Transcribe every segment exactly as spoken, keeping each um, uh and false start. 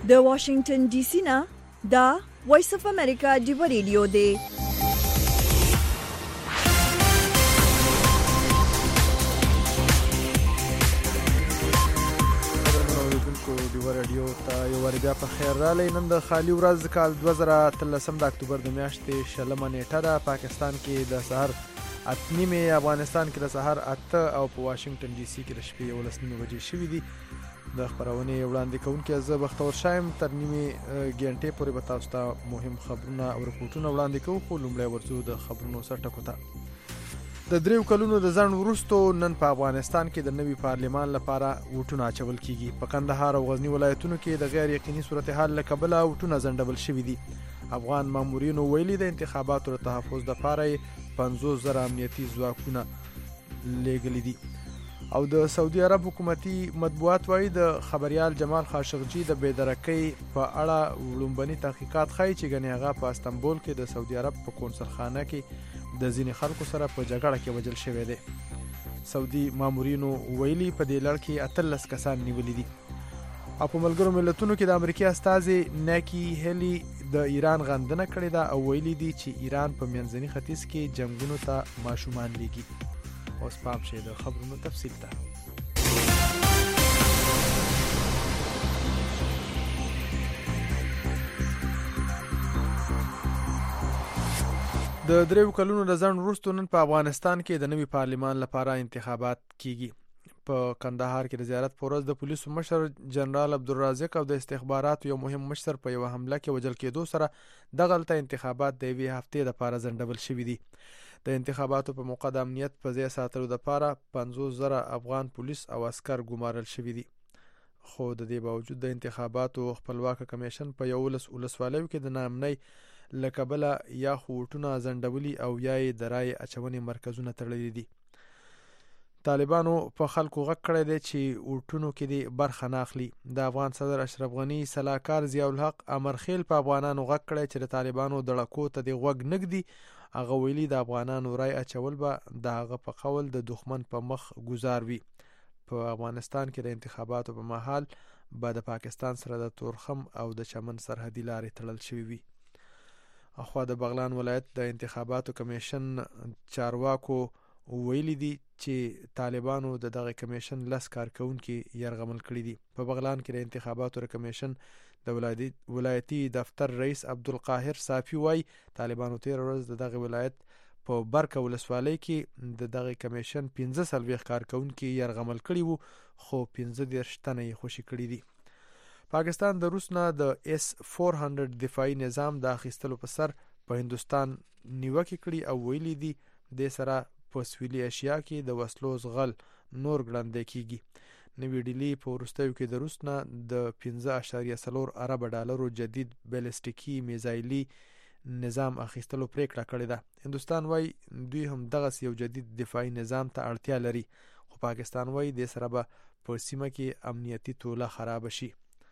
د واشنگټن ډي سي نه دا وایس اف امریکا ډیو ریډیو دی. ډیو رادیو ته یو ور بیا په خیر رالی. نن د خالی ورځ کال دوه زره اتلسم د اکتوبر د میاشتې شلمه نیټه ده. پاکستان کې د سحر اته نیمې، افغانستان کې د سحر اته او په واشنگټن ډي سي کې د شپې یولس نیمې بجې شوي دي. د خپرونې وړاندې کوونکی زه بختور شایم. تر نیمې ګنټې پورې به تاسو ته مهم خبرونه او رپورټونه وړاندې کوو، خو لومړی ورځو د خبرونو سر ټکو ته. د دریو کلونو د ځنډ وروسته نن په افغانستان کې د نوي پارلمان لپاره ووټونه اچول کیږي. په کندهار او غزني ولایتونو کې د غیر یقیني صورتحال له کبله ووټونه ځنډول شوي دي. افغان مامورینو ویلي د انتخاباتو د تحفظ لپاره پنځوس زره امنیتي ځواکونه لیږلي دي. او د سعودي عرب حکومتي مطبوعات وایي د خبریال جمال خاشقجي د بېدرکۍ په اړه وړومبني تحقیقات ښایي چې ګنې هغه په استنبول کې د سعودي عرب په قونسلخانه کې د ځینې خلکو سره په جګړه کې وژل شوی دی. سعودي مامورینو ویلي په دې لړ کې اتلس کسان نیولي دي. او په ملګرو ملتونو کې د امریکا استازي نیکی هیلی د ایران غندنه کړې ده او ویلي دي چې ایران په منځني ختیځ کې جنګونو ته ماشومان لیږي. اوس پام شي د خبرونو تفصیل ته. د دریو کلونو د ځنډ وروسته نن په افغانستان کې د نوي پارلمان لپاره انتخابات کیږي. په کندهار کې د زیارت په ورځ د پولیسو مشر جنرال عبدالرازق او د استخباراتو یو مهم مشر په یوه حمله کې وژل کېدو سره دغلته انتخابات د یوې هفتې لپاره ځنډول شوي دي. د انتخاباتو په موقع د امنیت په ځای ساتلو لپاره پنځوس زره افغان پولیس او عسکر ګمارل شوي دي. خو د دې باوجود د انتخاباتو خپلواکه کمیشن په یولس ولسوالیو کې د ناامنۍ له کبله یا خو ووټونه ځنډولي او یا یې د رایې اچونې مرکزونه تړلي دي. طالبانو په خلکو غږ کړی دی چې ووټونو کې دې برخه نه اخلي. د افغان صدر اشرف غني سلاکار ضیاء الحق امرخیل په افغانانو غږ کړی چې د طالبانو دړکو ته دې غوږ نږدي. هغه ویلي د افغانانو رای اچول به د هغه په قول د دښمن په مخ ګزار وي. په افغانستان کې د انتخاباتو په مهال به د پاکستان سره د تورخم او د چمن سرحدي لارې تړل شوي وي. اخوا د بغلان ولایت د انتخاباتو کمیشن چارواکو ویلي دي چې طالبانو د دغه کمیشن لس کارکونکي یرغمل کړي دي. په بغلان کې د انتخاباتو د کمیشن د ولایتي دفتر رئیس عبدالقاهر صافي وایي طالبانو تیر ورځ د دغه ولایت په برکه ولسوالۍ کې د دغه کمیشن پنځه څلوېښت کارکونکي یرغمل کړي وو، خو پنځه دېرش تنه یې خوشي کړي دي. پاکستان د روس نه د اس فور هنډرډ دفاعي نظام د اخیستلو په سر په هندوستان نیوکې کړي او ویلي دي دې سره په سویلي اشیا کې د وسلو زغل نور ګړندی کیږي. نوی ډیلي په وروستیو کې د روس نه د پنځه اعشاریه څلور ارب ډالرو جدید بیلسټیکي میزایلي نظام اخیستلو پریکړه کړې ده. هندوستان وایي دوی هم دغسې یو جدید دفاعي نظام ته اړتیا لري، خو پاکستان وایي دې سره به په سیمه کې امنیتي توله خراب شي.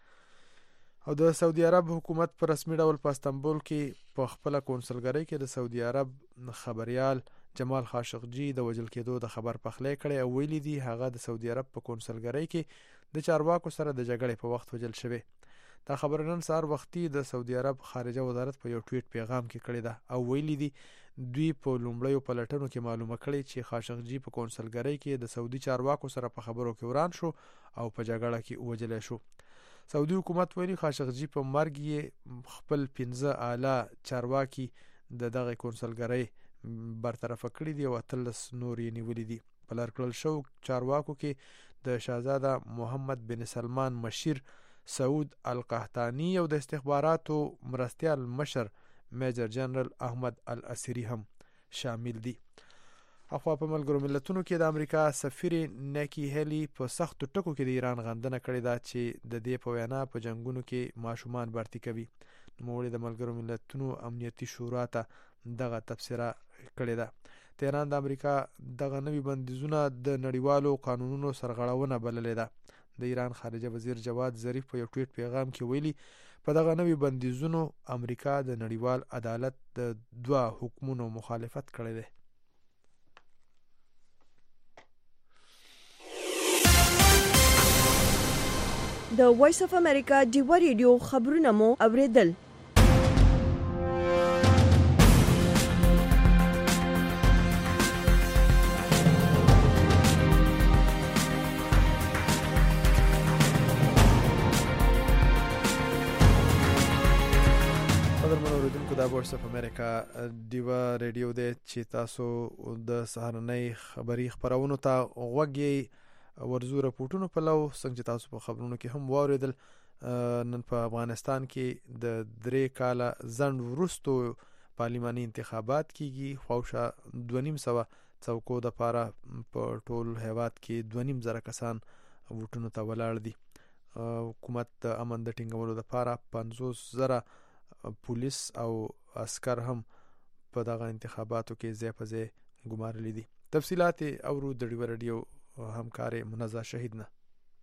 او د سعودي عرب حکومت په رسمي ډول په استنبول کې په خپله کونسلګرۍ کې د سعودي عرب خبریال جمال خاشقجي د وژل کېدو د خبر پخلی کړی او ویلي دي هغه د سعودي عرب په کونسلګرۍ کې د چارواکو سره د جګړې په وخت وژل شوی. دا خبره نن سهار وختي د سعودي عرب خارجه وزارت په یو ټویټ پیغام کې کړې ده او ویلي دي دوی په لومړیو پلټنو کې معلومه کړې چې خاشقجي په کونسلګرۍ کې د سعودي چارواکو سره په خبرو کې وران شو او په جګړه کې وژلی شو. سعودي حکومت ویلي خاشقجي په مرګ یې خپل پنځه اعلی چارواکي د دغه کونسلګرۍ برطرفه کړي دي او اتلس نور یې نیولي دي. په لرکړل شوو چارواکو کې د شهزاده محمد بن سلمان مشیر سعود القحطاني او د استخباراتو مرستیال مشر میجر جنرال احمد الاسری هم شامل دي. اخوا په ملګرو ملتونو کې د امریکا سفیر نیکی هیلی په سختو ټکو کې د ایران غندنه کړې ده چې د دې په وینا په جنګونو کې ماشومان بارتي کوي. نوموړي د ملګرو ملتونو امنیتي شورا ته دغه تبصره کړې ده. تهران د امریکا دغه نوي بندیزونه د نړیوالو قانونونو سرغړونه بللې ده. د ایران خارجه وزیر جواد ظریف په یو ټویټ پیغام کې ویلي په دغه نوي بندیزونو امریکا د نړیوال عدالت د دوه حکمونو مخالفت کړی دی. د وایس اف امریکا ډیوا ریډیو خبرونه مو اوریدل. دا وایس اف امریکا ډیوا ریډیو دی چې تاسو د سهارنۍ خبري خبرونو ته غوږی ورزو رپورټونو په لو څنګه تاسو په خبرونو کې هم واوریدل. نن په افغانستان کې د درې کاله ځنډ وروستو پارلماني انتخابات کیږي. خوښه دوه نیم سوه څوکو د پاره په ټول هیواد کې دوه نیم زره کسان ووټونو ته ولاړ دي. حکومت د امن د ټینګولو لپاره پنځوس زره پولیس او عسكر هم په دغه انتخاباتو کې ځای په ځای ګمارلي دي. تفصيلات اورو د ډیوا رادیو همکار منزه شهید نه.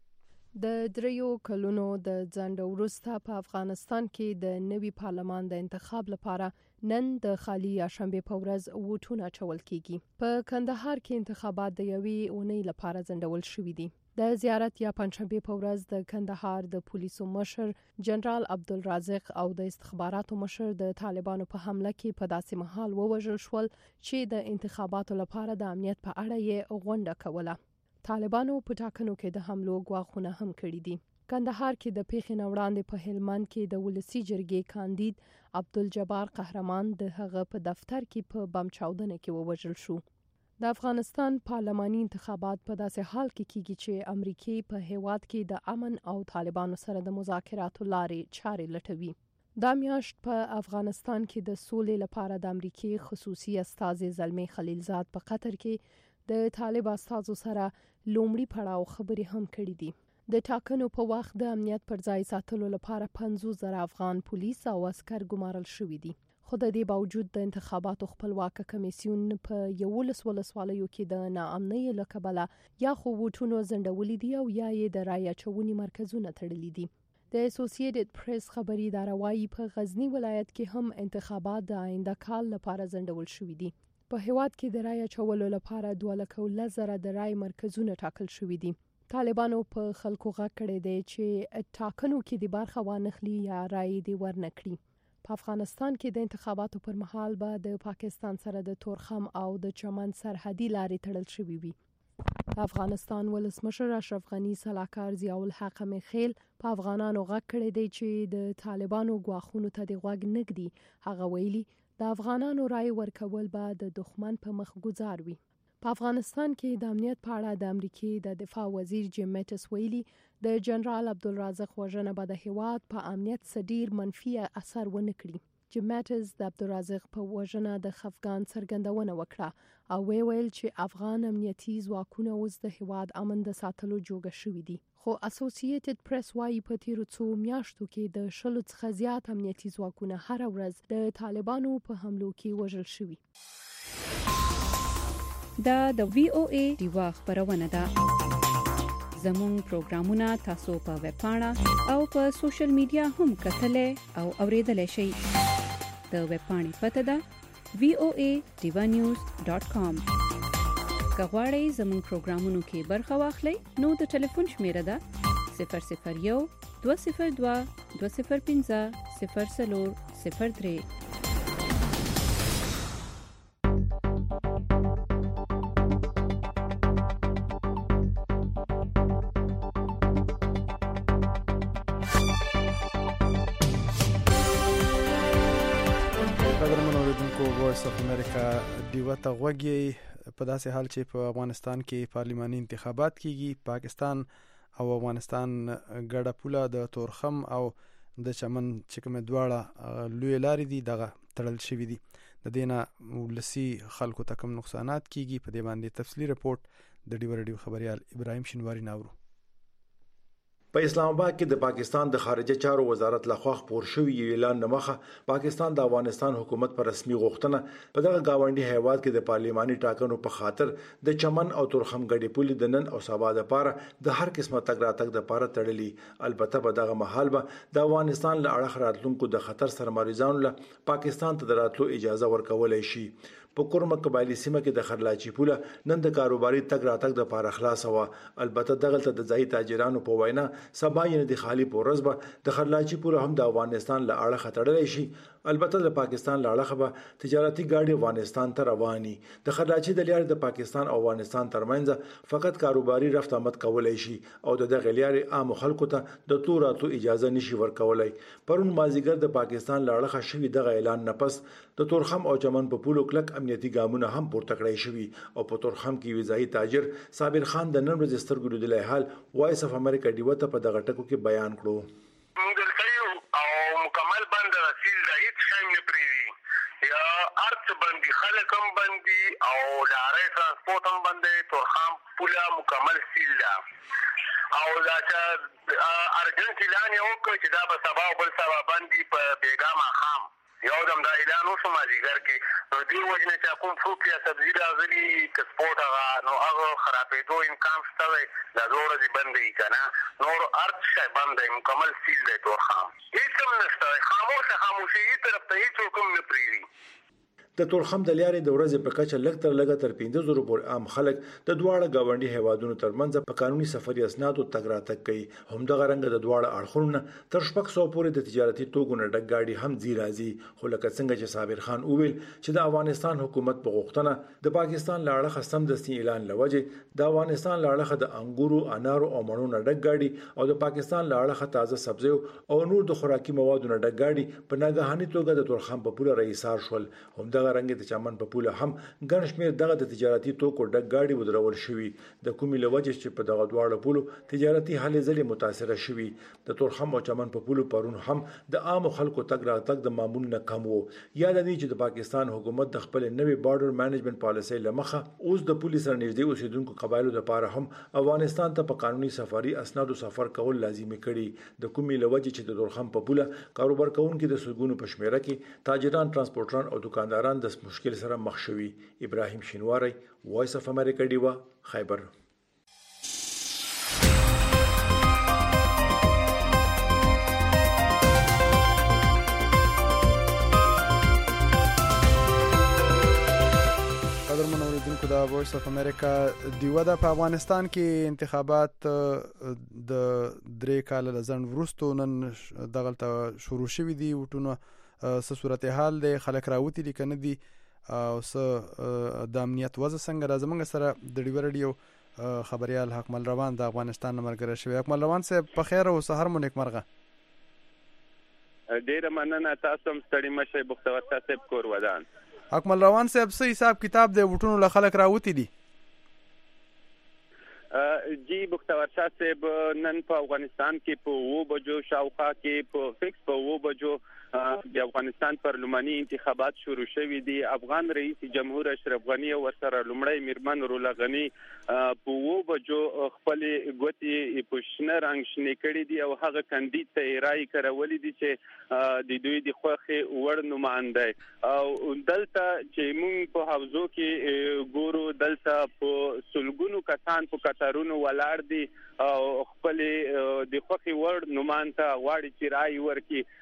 د دریو کلونو د ځنډ وروسته په افغانستان کې د نوي پارلمان د انتخاب لپاره نن د خالي شنبه په ورځ ووټونه اچول کیږي. په کندهار کې انتخابات د یوې اونۍ لپاره ځنډول شوې دي. د زیارت یا پنځشنبه په ورځ د کندهار د پولیسو مشر جنرال عبدالرازق او د استخباراتو مشر د طالبانو په حمله کې په داسې مهال ووژل شول چې د انتخاباتو لپاره د امنیت په اړه یې غونډه کوله. طالبانو په ټاکنو کې د حملو غواخونه هم کړي دي. کندهار کې د پیښې نه وړاندې په هلمند کې د ولسی جرګې کاندید عبدالجبار قهرمان د هغه په دفتر کې په بم چاودنه کې ووژل شو. د افغانستان پارلماني انتخابات په داسې حال کې کیږي چې امریکای په هیواد کې د امن او طالبانو سره د مذاکراتو لارې چارې لټوي. دا میاشت په افغانستان کې د سولې لپاره د امریکای خصوصي استازي زلمی خلیلزاد په قطر کې د طالب استازو سره لومړی پړاو خبرې هم کړې دي. د ټاکنو په وخت د امنیت پر ځای ساتلو لپاره پنځوس زره افغان پولیس او عسكر ګمارل شوي دي. خو د دې باوجود د انتخاباتو خپلواک کمیسیون په یولس ولسوالیو کې د ناامنۍ له کبله یا خو ووټونو ځنډولي دي او یا یې د رایه اچونې مرکزونه تړلي دي. د اسوسییټډ پریس خبري اداره وايي په غزنی ولایت کې هم انتخابات د آینده کال لپاره ځنډول شوي دي. په هیواد کې د رایه اچولو لپاره دوه لکه ولس زره د رای مرکزونه ټاکل شوي دي. طالبانو په خلکو غږ کړی دی چې ټاکنو کې د برخه وانخلي یا رای دی ورنکړي. په افغانستان کې د انتخاباتو پر مهال به د پاکستان سره د تورخم او د چمن سرحدي لارې تړل شوې وي. د افغانستان ولسمشر اشرف غنی سلاکار ضیاء الحق میخیل په افغانانو غږ کړی دی چې د طالبانو غواخونو ته د غوږ نږدي. هغه ویلي د افغانانو رای ورکول به د دښمن په مخ گزار وي. په افغانستان کې د امنیت په اړه د امریکای د دفاع وزیر جیم میټس ویلي د جنرال عبدالرازق وژنه به د هیواد په امنیت ډیر منفي اثر ونه کړي. جیم میټس د عبدالرازق په وژنه د خفګان څرګندونه وکړه او ویل چې افغان امنیتي ځواکونه اوس د هیواد امن د ساتلو جوګه شوي دي. خو اسوسییټډ پریس وايي په تیرو څو میاشتو کې د شلو څخه زیات امنیتي ځواکونه هر ورځ د طالبانو په حملو کې وژل شوي. دا د وی او ای ډیوا خبرونه ده. زموږ پروګرامونه تاسو په ویب پاڼه او په سوشل میډیا هم کتلای او اوریدلای شئ. د ویب پاڼې پته ده وی او ای ډیوا نیوز ډاټ کام. که غواړئ زموږ پروګرامونو کې برخه واخلئ نو د ټلیفون شمیره ده صفر صفر یو دوه صفر دوه دوه صفر پنځه صفر صفر صفر درې. وایس اف امریکا ډیوا ته غوږی په داسې حال چې په افغانستان کې پارلماني انتخابات کیږي. پاکستان او افغانستان ګډه پوله د تورخم او د چمن چې کومه دواړه لوی لارې دي دغه تړل شوې دي. د دینه ولسی خلکو ته کوم نقصانات کیږي په دې باندې تفصیلی رپورت د ډیوا ریډیو خبريال ابراهیم شینواری ناورو. په اسلام آباد کې د پاکستان د خارجه چارو وزارت لخوا خپور شوی اعلان نمخه پاکستان د افغانستان حکومت پر رسمي غوښتنه په دغه گاونډي هیواد کې د پارلماني ټاکنو په خاطر د چمن او تورخم غړي پولې د نن او سبا لپاره د هر قسمه تګ راتګ لپاره تړلي. البته په دغه محل به د افغانستان له اړخ راتلونکو د خطر سره مریضانو له پاکستان ته دراتلو اجازه ورکولای شي. په کورمه قبایلی سیمه کې د خرلاچی پوله نن د کاروباري تګ راتګ د پاره خلاص و. البته دغه ته د ځای تاجرانو په وینا سبا یې د خالی پورز به د خرلاچی پوله هم د افغانستان له اړه خطرړل شي. البته د پاکستان له اړه به تجارتي ګاډي افغانستان ته رواني. د خرلاچی د لارې د پاکستان او افغانستان ترمنځ فقط کاروباري رفت آمد کولای شي او د دغه لارې عام خلکو ته د تور راتو اجازه نشي ورکولای. پرون مازیګر د پاکستان له اړه شوی دغه اعلان نه پس د تورخم او چمن په پولو کلک امنیتي ګامونه هم پورته کړی شوی او په تورخم کې وزایي تاجر صابر خان د نن ورځې سترګو لیدلای حال وایس اف امریکا ډیو ته په دغه ټکو کې بیان کړو. او مکمل بند رسیل د هیڅ شی نه پریوي یا ارت بندي خلک هم بندي او لارې ترانسپورت هم بندي. تورخم پوله مکمل سیل ده او دا چې ارجنټ اعلان یې وکړ چې دا به سبا او بل سبا باندې په بیګا ماښام یو دم دا اعلان وشو مازدیګر کې. نو دې وجې نه چې کوم څوک یا سبزي راغلي که سپورټ هغه نو هغه خرابېدو امکان شته دی. دا دوه ورځې بند دی که نه نور هر شی بند دی مکمل سیل دی تورخم هېڅ هم نشته. خاموشه خاموشي هېڅ طرف ته هېڅوک هم نه پرېږدي. د تورخم د لارې د ورځې په کچه لږ تر لږه تر پنځه زره پورې عام خلک د دواړه ګاونډي هیوادونو ترمنځ په قانوني سفري اسنادو تګ راتګ کوي. همدغه رنګ د دواړه اړخونو تر شپږ سوه پورې د تجارتي توکو نه ډک ګاډي هم ځي راځي. خو لکه څنګه چې صابر خان وویل چې د افغانستان حکومت په غوښتنه د پاکستان له اړخه سمدستي اعلان لوجه د افغانستان له اړخه د انګورو انارو او مڼو نه ډک ګاډي او د پاکستان له اړخه تازه سبزیو او نور د خوراکي موادو نه ډک ګاډي په ناګهاني توګه د تورخم په پوله رئیسار شول. همدغه رنګ د چمن په پوله هم ګڼ شمېر دغه د تجارتي توکو ډک ګاډي ودرول شوي د کومې له وجې چې په دغه دواړو پولو تجارتي هلې ځلې متاثره شوي. د تورخم او چمن په پولو پرون هم د عامو خلکو تګ راتګ د معمول نه کم و. یاد دی چې د پاکستان حکومت د خپل نوي بارډر مینجمنت پالیسۍ له مخه اوس د پولیس سره نږدې اوسیدونکو قبایلو لپاره هم افغانستان ته په قانوني سفري اسنادو سفر کول لازمي کړي. د کومې له وجې چې د تورخم په پوله کاروبار کوونکي د سګونو په شمیره کې تاجران ترانسپورټران او دکانداران د مشکل سره مخ شوي. ابراهیم شینواری وایس اف امریکا ډیوا خیبر. قدرمن اوریدونکو د وایس اف امریکا ډیوا د په افغانستان کې انتخابات د درې کال لزن وروسته نن دغلته شروع شوي دي. وټونه څه صورتحال دی خلک راوتی دي کنه دي او څه د امنیت وضع څنګه را زمونږ سره د ډیو رادیو خبريال حکمل روان د افغانستان مرګره شوی. حکمل روان صاحب په خیر او سحر مو نیکمرغه. ډیره مننه تاسو هم ستړي مشه بختور صاحب کور ودان. حکمل روان صاحب څه حساب کتاب دی وټونو له خلک راوتی دي؟ جی بختور صاحب نن په افغانستان کې په وو بجو شاوخوا کې په فکس په وو بجو د افغانستان پارلماني انتخابات شروع شوي دي. افغان رئیس جمهور اشرف غنی او سره لومړی میرمن رولا غنی په وو بجو خپل ګوتې په شنه رنګ شنه کړي دي او هغه کاندید ته رائے کړولې دي چې د دوی د خوخي وړ نمائنده او دلته چې موږ په حوزو کې ګورو دلته په سلګونو کسان په کتارونو ولاړ دي او خپل د خوخي وړ نمائنده غواړي چې رائے ورکړي.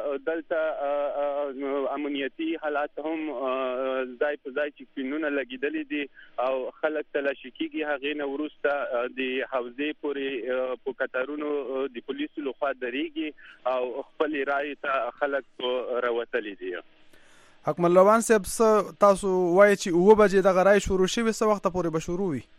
دلته امنیتي حالات هم ځای په ځای چې کینونه لګیدلې دي او خلک تلاشي کیږي. هغه نه ورسته د حوزې پورې په کتارونو د پولیسو لخوا درېږي او خپل رائے ته خلک راوتلي دي. حکمل روان صاحب تاسو وایي چې اوه بجې دغه رائے شروع شوي څه وخت پورې به شروع وي؟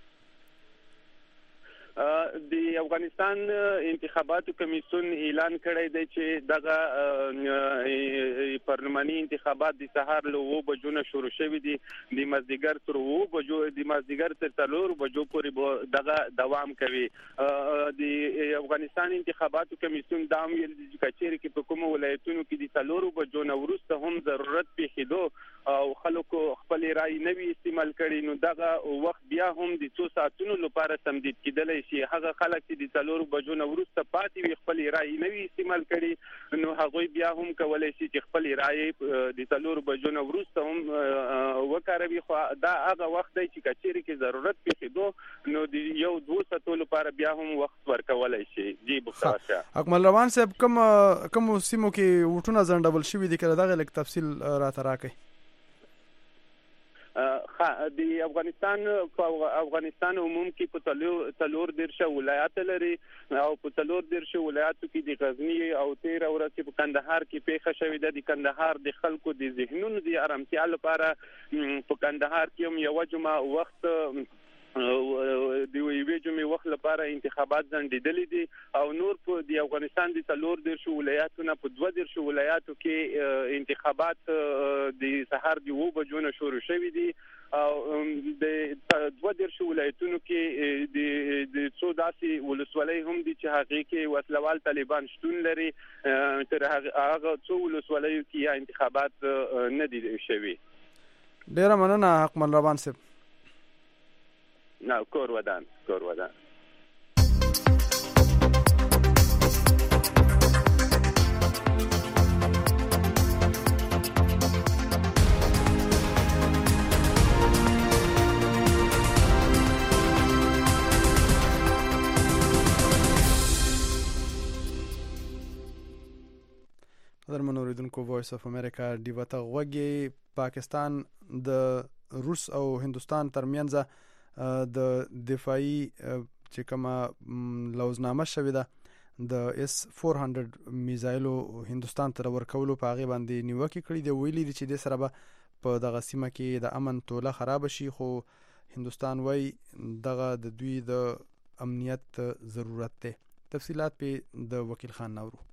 د افغانستان انتخاباتو کمیسیون اعلان کړی دی چې دغه پارلماني انتخابات د سهار له اوه بجو نه شروع شوي دي. د مازدیګر تر اوه بجو د مازدیګر تر څلور بجو پورې دغه دوام کوي. د افغانستان انتخاباتو کمیسیون دا هم ویل دي چې کچېرې کې په کومو ولایتونو کې د څلورو بجو نه وروسته هم ضرورت پیښېدو او خلکو خپل رائے نه وي استعمال کړي نو دغه وخت بیا هم د څو ساعتونو لپاره تمدید کېدلی شي. هغه خلک چې د څلورو بجو نه وروسته پاتې وي خپل رائے نه وي استعمال کړي نو هغوی بیا هم کولی شي چې خپل رائے د څلورو بجو نه وروسته هم وکاروي. خو دا هغه وخت دی چې کچېرې کې ضرورت پیښېدو نو د یو دوه ساعتو لپاره بیا هم وخت ورکولی شي. جی بختور صاحب. حکمل روان صاحب کوم کوم سیمو کې وټونه ځنډول شوي دي که دغه لږ تفصیل راته راکړئ؟ د افغانستان افغانستان عموم کې په تلور تلور درشه ولایت لري او په تلور درشه ولایتو کې د غزنی او تیر ورځ په کندهار کې پیښه شوې ده. د کندهار د خلکو د ذهنونو د آرامتیا لپاره په کندهار کې هم یو جمعه وخت د ویوي جمعې وخت لپاره انتخابات ځنډېدلې دي او نور په د افغانستان د څلور دیرشو ولایتونو په دوه دیرشو ولایتو کې انتخابات د سهار د اوه بجو نه شروع شوي دي او د دوه دیرشو ولایتونو کې د د څو داسې ولسوالۍ هم دي چې هغه کې وسلوال طالبان شتون لري. تر هغه څو ولسوالیو کې انتخابات نه دي شوي. ډیره مننه حکمل روان صاحب. نه کور ودان کور ودان قدرمن اوریدونکو وایس اف امریکا ډیوه ته غوږی. پاکستان د روس او هندوستان ترمنځ د دفاعي چې کومه لوزنامه شوې ده د اس چار سو میزایلو هندوستان ته ورکولو په هغه باندې نیوکه کړې دی. ویلي دي چې د سره به په دغه سیمه کې د امن توله خراب شي، خو هندوستان وای دغه د دوی د امنیت ضرورت ده. تفصيلات په د وکیل خان نورو.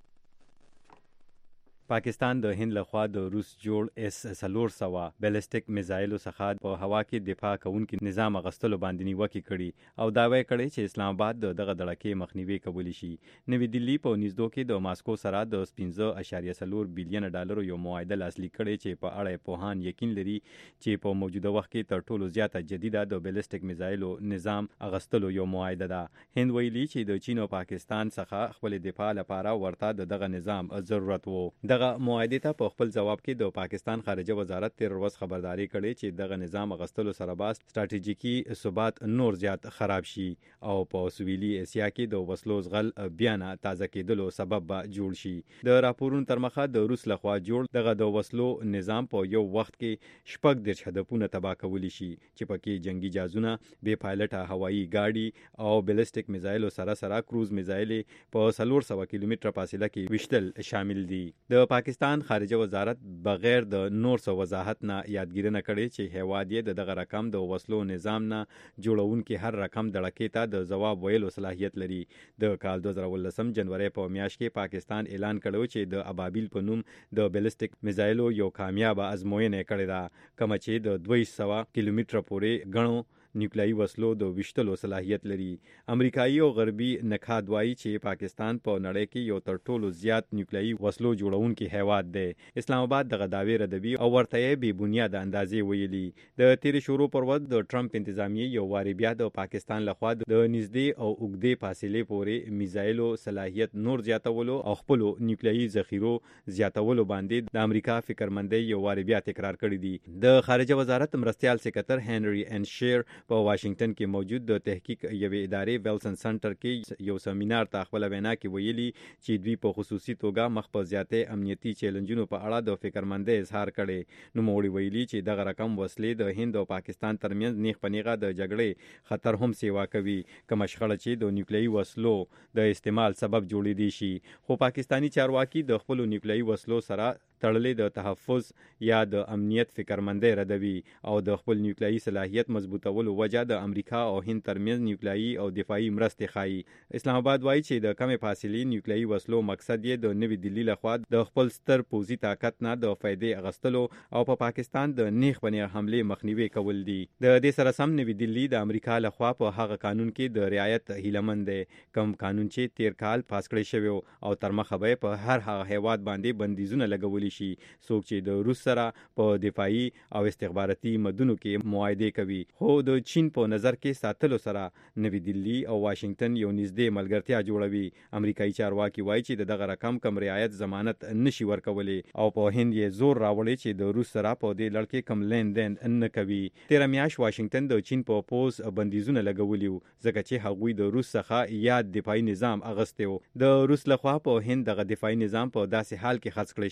پاکستان د هند لخوا د روس جوړ اس څلور سوه بیلسټیک میزایلو څخه په هوا کې دفاع کوونکي نظام غستلو باندې نیوکه کړي او داوی کړي چې اسلام آباد دغه دړکې مخنیوي کولی شي. نوی دلی په نږدې کې د ماسکو سره د پنځه اعشاریه څلور بلین ډالر یو معاهده لاسلیک کړي چې په اړه پوهان یقین لري چې په موجوده وخت کې تر ټولو زیاته جديده د بیلسټیک میزایلو نظام غستلو یو معاهده ده. هند ویلي چې د چین او پاکستان څخه خپل دفاع لپاره ورته دغه نظام ضرورت وو. دغه معاهده ته په خپل جواب کې د پاکستان خارجه وزارت تیر ورځ خبرداري کړې چې دغه نظام غستلو سره باس ستراتیژیکي ثبات نور زیات خراب شي او په سویلي اسیا کې د وسلو زغل بیان تازه کېدلو سبب به جوړ شي. د راپورونو تر مخه د روس لخوا جوړ دغه د وسلو نظام په یو وخت کې شپږ دیرش هدفونه تباه کولی شي چې پکې جنگي جهازونه، بې پایلټه هوایي ګاډي او بیلسټیک میزایلو سره سره کروز میزایلې په څلور سوه کیلومتره فاصله کې وشتل شامل دي. د پاکستان خارجه وزارت بغیر د نور څه وضاحت نه یادګیرنه کړې چې هیواد یې دغه رقم د وسلو نظام نه جوړونکي هر رقم دړکې ته د جواب ویلو صلاحیت لري. د کال دوه زره ولسم جنوري په میاشت کې پاکستان اعلان کړو چې د ابابیل په نوم د بیلسټیک میزایلو یو کامیاب ازموینه کړې ده، کوم چې د دوه سوه کیلومتره پورې غنو نیوکلیایي وسلو د وشتلو صلاحیت لري. امریکایي او غربي نکاد وایي چې پاکستان په نړۍ کې یو تر ټولو زیات نیوکلیایي وسلو جوړونکي هیواد دی. اسلام آباد دغه دعوی ردوي او ورته یې بې بنیاده اندازې ویلي. د تیر شروع پر وخت د ټرمپ انتظامیه یو واری بیا د پاکستان لخوا د نږدې او اوږدې فاصلې پورې میزایلو صلاحیت نور زیاتولو او خپل نیوکلیایي ذخیرو زیاتولو باندې د امریکا فکرمندۍ یو واری بیا تکرار کړی دی. د خارجه وزارت مرستيال سکرټر هنري ان شیر په واشنگټن کې موجود د تحقیق یوې ادارې ویلسن سنټر کې یو سیمینار ته خپل وینا کې ویلي چې دوی په خصوصي توګه مخ په زیاتې امنیتي چیلنجونو په اړه د فکرمندۍ اظهار کړي. نو موړي ویلي چې دغه رقم وسلې د هند او پاکستان ترمنځ نیغ په نیغه د جګړې خطر هم سیوا کوي، کوم شخړه چې د نیوکلیایي وسلو د استعمال سبب جوړې دي شي. خو پاکستانی چارواکي د خپل نیوکلیایي وسلو سره تړلې د تحفظ یا د امنیت فکرمندۍ ردوي او د خپل نیوکلیایي صلاحیت مضبوطولو وجه د امریکا او هند ترمنځ نیوکلیایي او دفاعي مرستې ښایي. اسلام آباد وایي چې د کمې فاصلې نیوکلیایي وسلو مقصد یې د نوي دلی لخوا د خپل ستر پوځي طاقت نه د فائدې اخیستلو او په پا پاکستان د نیغ په نیغه حملې مخنیوي کول دي. د دې سره سم نوي دلی د امریکا لخوا په هغه قانون کې د رعایت هیلمند دی، کوم قانون چې تیر کال پاس کړی شوی او تر مخه به په هر هغه هیواد باندې بندیزونه لګولي شي څوک چې د روس سره په دفاعي او استخباراتي مدونو کې معاهده کوي. خو د چین په نظر کې ساتلو سره نوی دلی او واشنگټن یو نږدې ملګرتیا جوړوي. امریکایي چارواکي وایي چې دغه رقم کم رعایت ضمانت نشي ورکولای او په هند یې زور راوړي چې د روس سره په دې لړ کې کم لین دین نه کوي. تیر میاشت واشنگټن د چین په پوز بندیزونه لګولي ځکه چې هغوی د روس څخه یاد دفاعي نظام اغستو. د روس لخوا په هند دغه دفاعي نظام په داسې حال کې خرڅ کړی شوی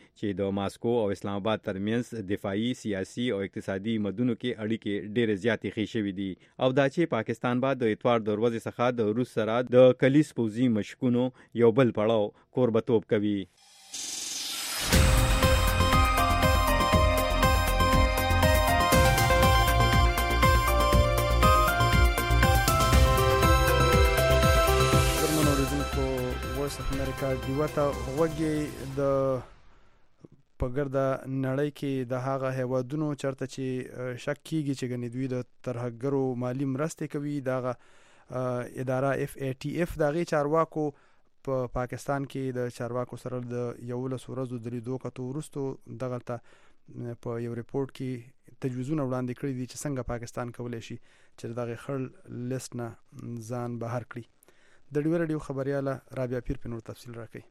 چې د ماسکو او اسلام آباد ترمنځ دفاعي، سیاسي او اقتصادي مدونو کې اړیکې ډېرې زیاتې ښې شوې دي او دا چې پاکستان به د اتوار د ورځې څخه د روس سره د کلیز پوځي مشکونو یو بل پړاو کوربتوب کوي. وایس اف امریکا دیوته وګي د پګرد نړۍ کې د هغه هیوادونو چرته چې شک کیږي چې غنی دوی د ترهګرو مالی مرسته کوي دغه اداره اف ای ټی اف دغه چارواکو په پا پاکستان کې د چارواکو سره د یو له سورزو د لیدو کتو ورستو دغه په یو ریپورت کې تجویزونه وړاندې کړی دي چې څنګه پاکستان کولای شي چې دغه خړ لیست نه ځان بهر کړي. د ډیو رادیو خبرياله رابعه پیر په نور تفصیل راکړي.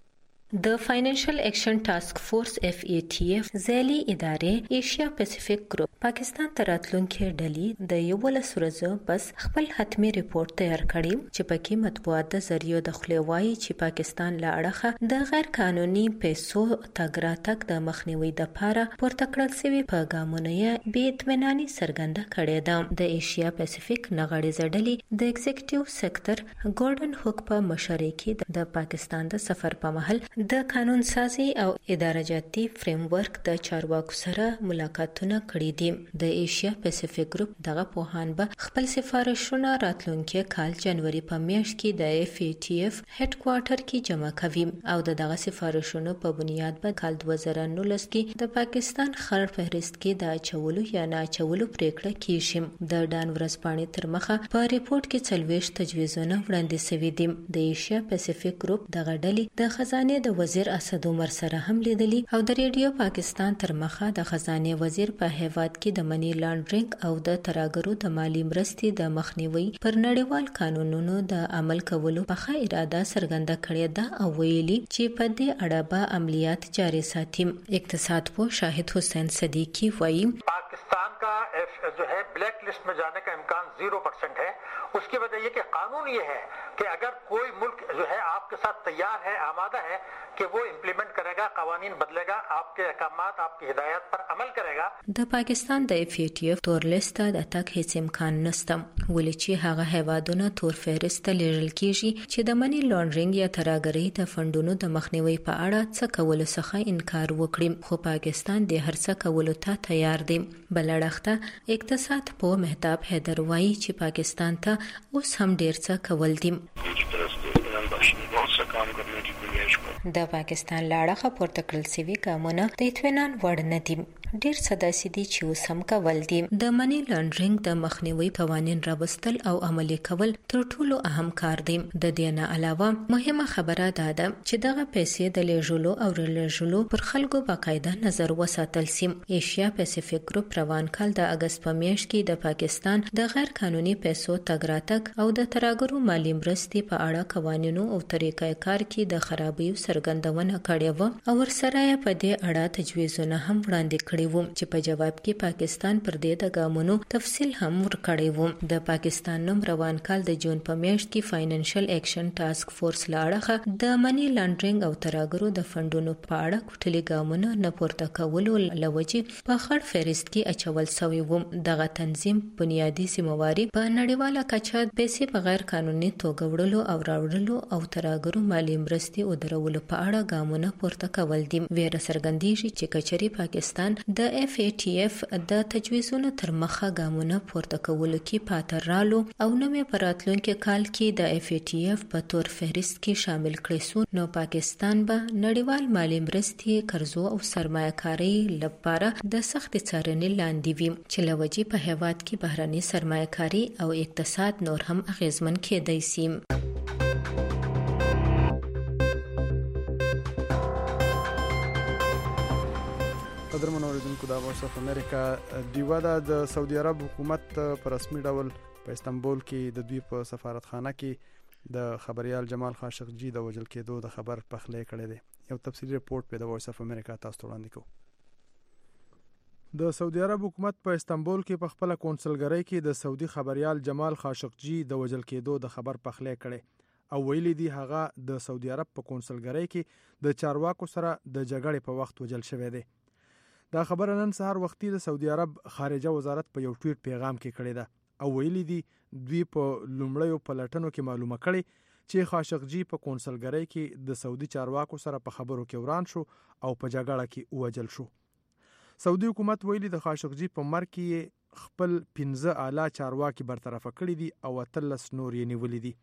د فاینانشل ایکشن ټاسک فورس اف ای ټی اف ځلې ادارې ایشیا پیسفیک ګروپ پاکستان ته راتلونکي ډلې د یو له سورزو بس خپل حتمی ریپورت تیار کړی چې پکې مطبوعات د ذریعہ د خلوای چې پاکستان لا اړه د غیر قانوني پیسو تګ راتګ د مخنیوي د لپاره پورته کړل شوی پیغامونه یې بې اطمیناني څرګنده کړې ده. د ایشیا پیسفیک نغړې ځړلې د ایگزیکټیو سېکټر ګورډن هوک په مشرۍ کې د پاکستان د سفر په مهال د قانون سازي او اداره جاتي فریم ورک د چارواکو سره ملاقاتونه کړي دي. د ایشیا پیسفیک ګروپ دغه پوهان به خپل سفارشونه راتلونکي کال جنوري په میاشت کې د اف ای ټی اف هډ کوارټر کې جمع کوي او دغه سفارشونو په بنیاد به کال دوه زره نولس کې د پاکستان خړ فهرست کې د اچولو یا نه اچولو پریکړه کیږي. د ډان ورځپاڼې تر مخه په ریپورت کې څلويش تجویزونه وړاندې شوي دي. د ایشیا پیسفیک ګروپ دغه ډلې د خزانه د وزیر اسد عمر سره هم لیدلی او د ریډیو پاکستان تر مخه د خزانه وزیر په هیواد کې د منی لانډرینګ او د تراګرو د مالی مرستې د مخنیوي پر نړیوال قانونونو د عمل کولو په ښه اراده څرګنده کړې ده او ویلي چې په دې اړه به عملیات جاري ساتي. اقتصاد پوه شاهد حسین صدیقی وایي पाकिस्तान का जो है ब्लैक लिस्ट में जाने का इम्कान जीरो परसेंट है. उसकी वजह ये कि कानून ये है कि अगर कोई मुल्क जो है आपके साथ तैयार है, आमादा है कि वो इम्प्लीमेंट करेगा, कानून बदलेगा, आपके अहकामात, आपकी हिदायत पर अमल करेगा. د پاکستان د اف ای ټی اف تور لیست د تک هیڅ امکان نشته ولې چې هغه هیوادونه تور فهرست لیږل کیږي چې د منی لانډرینګ یا تراګری د فندونو د مخنیوي په اړه څه کول څخه انکار وکړي. خو پاکستان د هر څه کولو ته تیار دی. بلړخته اقتصاد په مهتاب حیدر وایي چې پاکستان ته اوس هم ډیر څه کول دي. د پاکستان لاړه پورته کړل شوی ګامونه د اطمینان وړ نه دي. ډیر څه داسې دي چې اوس هم کول دي. د منی لانډرینګ د مخنیوي قوانین راوستل او عملي کول تر ټولو اهم کار دی. د دې نه علاوه مهمه خبره ده چې دغه پیسې د لیږلو او رلېږلو پر خلکو باقاعده نظر وساتل شي. ایشیا پیسفیک ګروپ روان کال د اگست په میاشت کې د پاکستان د غیر قانوني پیسو تګ راتګ او د تراګرو مالی مرستې په اړه قوانینو او طریقې کار کې د خرابیو څرګندونه کړې و او ورسره یې په دې اړه تجویزونه هم وړاندې کړي وو چې په جواب کې پاکستان پر دې د ګامونو تفصیل هم ورکړی وو. د پاکستان نوم روان کال د جون په میاشت کې فاینانشل ایکشن ټاسک فورس لاړه د منی لانډرینګ او تراګرو د فندونو په اړه کوټلي ګامونه نه پورته کولو لوجې په خړ فهرست کې اچول شوی وو. دغه تنظیم بنیادی ذمہواری په نړیواله کچه پیسې په غیر قانوني توګه وړلو او راوړلو او تراګرو مالی مرستې او درولو په اړه ګامونه پورته کول دي. ویره څرګندېږي چې کچري پاکستان د اف ای ټی اف د تجویزونو تر مخه ګامونه پورته کولو کې پاتې رالو او نوې پراتلونکو کال کې د اف ای ټی اف په تور فهرست کې شامل کړي سو نو پاکستان به نړیوال مالی مرستې قرضو او سرمایه‌کاري لپاره د سخت څارنې لاندې وي چې لوجې په هیواد کې بهرني سرمایه‌کاري او اقتصاد نور هم اغیزمن کېدای شي. قدرمن اوریدونکو د وایس اف امریکا دیوا د سعودي عرب حکومت په رسمي ډول په استنبول کې د دوی په سفارتخانه کې د خبريال جمال خاشقجي د وژل کېدو د خبر پخلې کړی دی. یو تفصیلی ریپورت په د وایس اف امریکا تاسو ته وړاندې کوو. د سعودي عرب حکومت په استنبول کې په خپل کونسلګری کې د سعودي خبريال جمال خاشقجي د وژل کېدو د خبر پخلې کړی او ویلي دي هغه د سعودي عرب په کونسلګرۍ کې د چارواکو سره د جګړې په وخت وجل شوی دی. دا خبره نن سهار وختي د سعودي عرب خارجه وزارت په یو ټویټ پیغام کې کړې ده او ویلي دي دوی په لومړیو پلټنو کې معلومه کړې چې خاشقجي په کونسلګرۍ کې د سعودي چارواکو سره په خبرو کې وران شو او په جګړه کې وجل شو. سعودي حکومت ویلي د خاشقجي په مرګ کې خپل پنځه اعلی چارواکي برطرفه کړي دي او اتلس نور یې نیولي دي.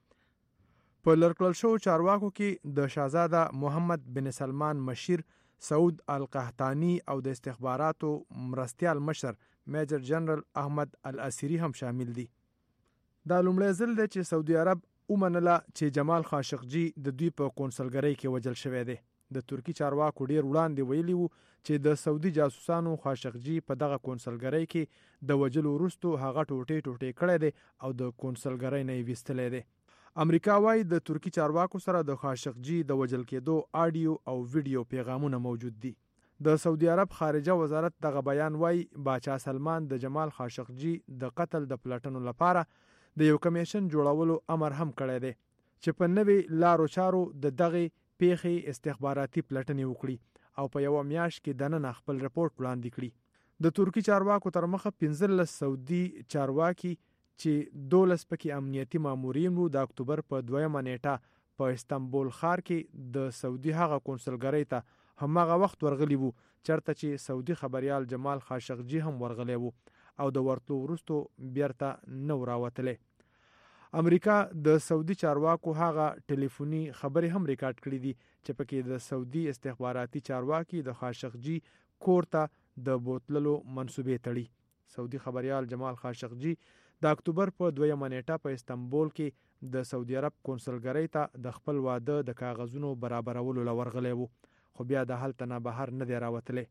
په لړکړل شوو چارواکو کې د شاهزاده محمد بن سلمان مشیر، سعود القحطاني او د استخباراتو مرستیال مشر میجر جنرال احمد الاسیری هم شامل دي. دا لومړی ځل دی چې سعودي عرب ومنله چې جمال خاشقجي د دوی په کونسلګرۍ کې وجل شوی دی. د ترکی چارواکو ډیر وړاندې ویلي وو چې د سعودي جاسوسانو خاشقجي په دغه کونسلګرۍ کې د وجلو وروستو هغه ټوټې ټوټې کړی دی او د کونسلګرۍ نه یې ویستلی دی. امریکا وايي د ترکی چارواکو سره د خاشقجي د وجل کېدو آډیو او ویډیو پیغامونه موجود دي. د سعودي عرب خارجه وزارت دغه بیان وايي باچا سلمان د جمال خاشقجي د قتل د پلټنو لپاره د یو کمیشن جوړولو امر هم کړی دی چې په نوې لارو چارو د دغه پیښې استخباراتي پلټنې وکړي او په یو میاشت کې دننه خپل رپورټ وړاندې کړي. د ترکی چارواکو تر مخه پنځلس سعودي چارواکي چې دولس پکې امنیتي مامورین وو د اکتوبر په دویمه نیټه په استانبول ښار کې د سعودي هغه کونسلګرۍ ته هماغه وخت ورغلي وو چرته چې سعودي خبريال جمال خاشقجي هم ورغلی وو او د ورتلو وروستو بیرته نه راوتلی. امریکا د سعودي چارواکو هغه ټلیفوني خبرې هم ریکارډ کړې دي چې پکې د سعودي استخباراتي چارواکي د خاشقجي کور ته د بوتللو منسوبې تړي. سعودي خبريال جمال خاشقجي د اکتوبر په دویمه نیټه په استانبول کې د سعودي عرب کونسلګرۍ ته د خپل واده د کاغذونو برابرولو لورغلی وو خو بیا د هلته نه بهر نه دی راوتلی.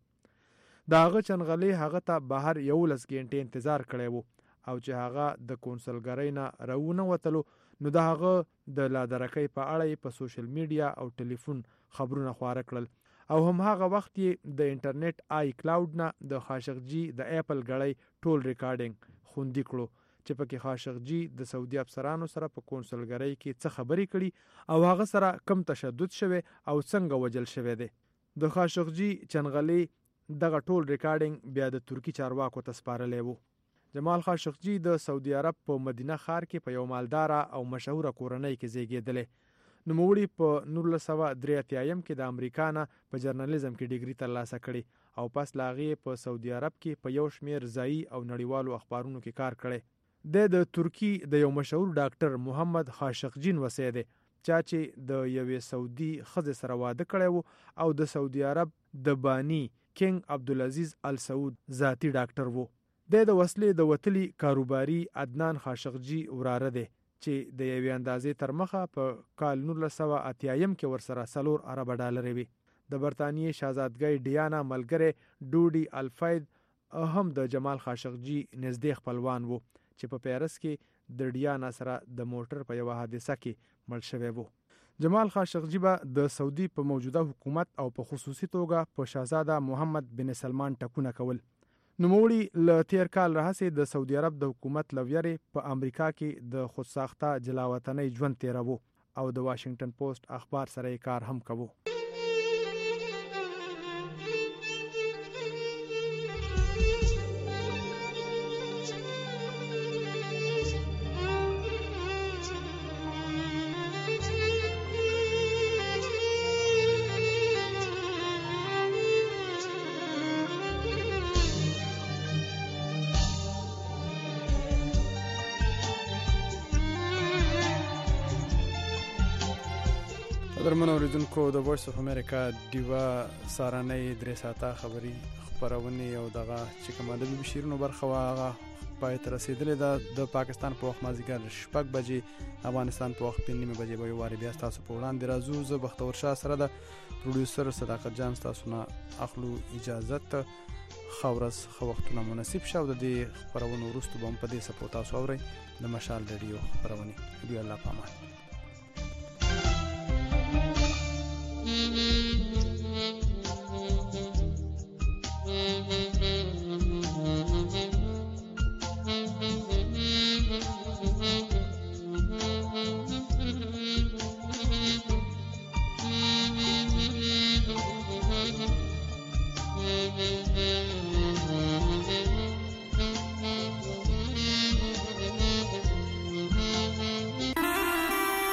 د هغه چنغلې هغه ته بهر یولس ګنټې انتظار کړی وو او چې هغه د کونسلګرۍ نه راونه وتلو نو د هغه د لادرکۍ په اړه په سوشل میډیا او ټلیفون خبرونه خواره کړل او هم هغه وخت یې د انټرنیټ آی کلاود نه د خاشقجي د اپل غړی ټول ریکارډینګ خوندي کړو چې پکې خاشقجي د سعودي افسرانو سره په کونسلګرۍ کې څه خبرې کړي او هغه سره کم تشدد شوی او څنګه وجل شوی دی. د خاشقجي چنغلې دغه ټول ریکارډینګ بیا د ترکی چارواکو ته سپارلی وو. جمال خاشقجي د سعودي عرب په مدینه ښار کې په یو مالداره او مشهوره کورنۍ کې زیږېدلی. نوموړي په نولس سوه درې اتیایم کې د امریکا نه په جرنالیزم کې ډیګري ترلاسه کړې او پس له هغې په سعودي عرب کې په یو شمېر ځایي او نړیوالو اخبارونو کې کار کړی. د د ترکی د یو مشهور ډاکټر محمد خاشقجي وسی دی چا چې د یوې سعودي ښځې سره واده کړی وو او د سعودي عرب د بانی کینګ عبدالعزیز السعود ذاتی ډاکټر وو. د د وسلې د وتلي کاروباري عدنان خاشقجي وراره دی چې د یوې اندازې تر مخه په کال نولس سوه اتیایم کې ورسره څلور اربه ډالرې وي. د برطانیې شاهزادګۍ ډیانا ملګری ډوډي الفاید هم د جمال خاشقجي نږدې خپلوان وو چې په پیرس کې د ډیانا سره د موټر په یوه حادثه کې مړ شوی وو. جمال خاشقجي به د سعودي په موجوده حکومت او په خصوصي توګه په شاهزاده محمد بن سلمان ټکونه کول. نوموړي له تیر کال راهیسې د سعودي عرب د حکومت له ویرې په امریکا کې د خودساخته جلاوطنۍ ژوند تیروه او د واشنگټن پوسټ اخبار سره یې کار هم کوو. درمن اوریدونکو د وایس اف امریکا دیوا سارانۍ درې ساعته خبري خبرونه او دغه چې کومه د بشیرونو برخه واغه پای تر رسیدلې ده د پاکستان په وخت مازیګر شپږ بجې افغانستان په وخت په نیمه بجې به واري بیا تاسو په وړاندې راځو. زه بختور شاه سره د پروډوسر صداقت جان تاسو نه اخلو اجازه. خورس خو وختونه مناسب شاو د دې خبرونو وروسته به په دې سپورت تاسو اورئ د مشال ریډیو خبرونه دی. الله پامان.